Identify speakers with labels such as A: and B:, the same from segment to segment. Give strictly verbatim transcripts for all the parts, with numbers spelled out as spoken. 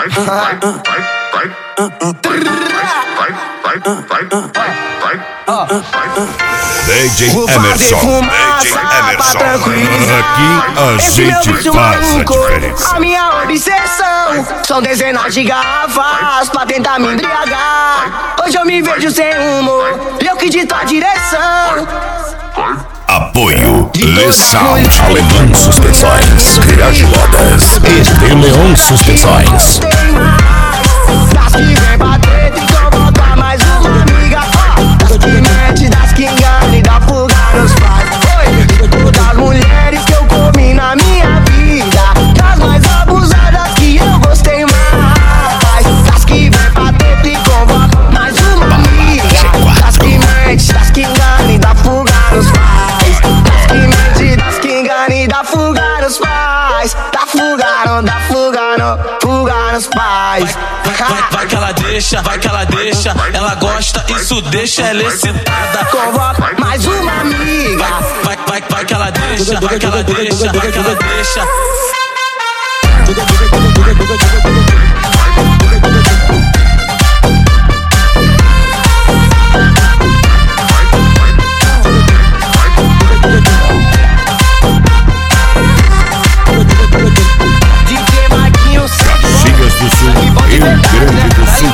A: D J Emerson, D J Emerson, aqui a gente faz a diferença.
B: A minha obsessão são dezenas de garrafas pra tentar me embriagar. Hoje eu me vejo sem rumo, eu que dito a direção.
A: Apoio Le Sound,
C: Alemão Suspensões, Criagiladas e De Leon Suspensões.
B: Das que vem bater e convoca mais uma amiga. Das que mete, das que engana e dá fuga nos pais. Oi, todas as mulheres que eu comi na minha vida, das mais abusadas que eu gostei mais. Das que vem bater e convoca mais uma amiga. Das que mete, das que engana e dá fuga nos pais. Das que mete, das que engana e dá fuga nos pais. Dá fuga, não dá fuga, não fuga nos pais.
D: Vai, vai que ela deixa, vai que ela deixa. Ela gosta, isso deixa ela excitada.
B: Convoca mais uma amiga.
D: Vai, vai, vai que ela deixa, vai que ela deixa, vai que ela deixa.
A: Caxias do Sul, Rio Grande do Sul.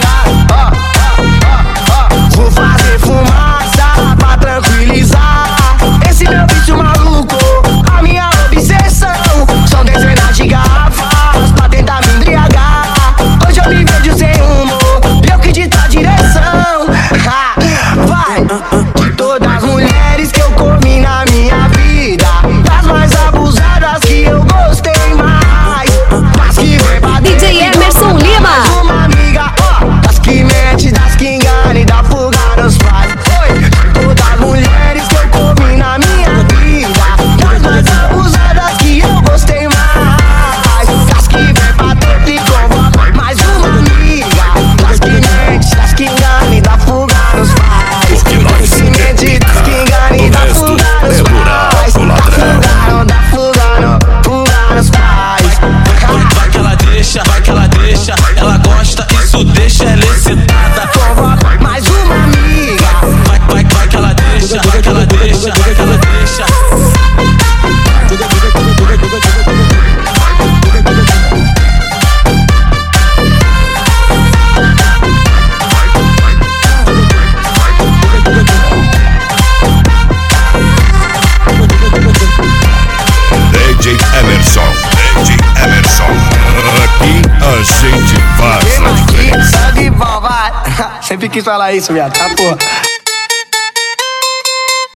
B: Vou fazer fumaça pra tranquilizar esse meu vício maluco. A minha obsessão são dezenas de garrafas pra tentar me embriagar. Hoje eu me vejo sem rumo, eu que dito a direção. Ha, vai! De todas as mulheres que eu comi na minha vida, das mais abusadas que eu gostei mais. Das que vem bater
E: D J Emerson Lima.
B: uma amiga, ó, das que mete, das que engana e dá fuga nos pais. Oi, todas as mulheres que eu comi na minha vida, das mais abusadas que eu gostei mais. Das que vem bater e convoca mais uma amiga. Das que mete, das que engana e dá fuga nos pais. Das que mete, das que engana e dá fuga nos pais. Dá fuga, não dá fuga, não fuga nos pais.
D: Vai que ela deixa, vai que ela deixa. Ela gosta, isso deixa ela excitada.
B: Convoca mais uma amiga.
D: Vai, vai, vai que ela deixa, vai que ela deixa, vai que ela deixa.
A: D J Emerson, D J Emerson, aqui a gente faz a diferença.
B: Sangue bom, vai. Sempre quis falar isso, viado, tá porra.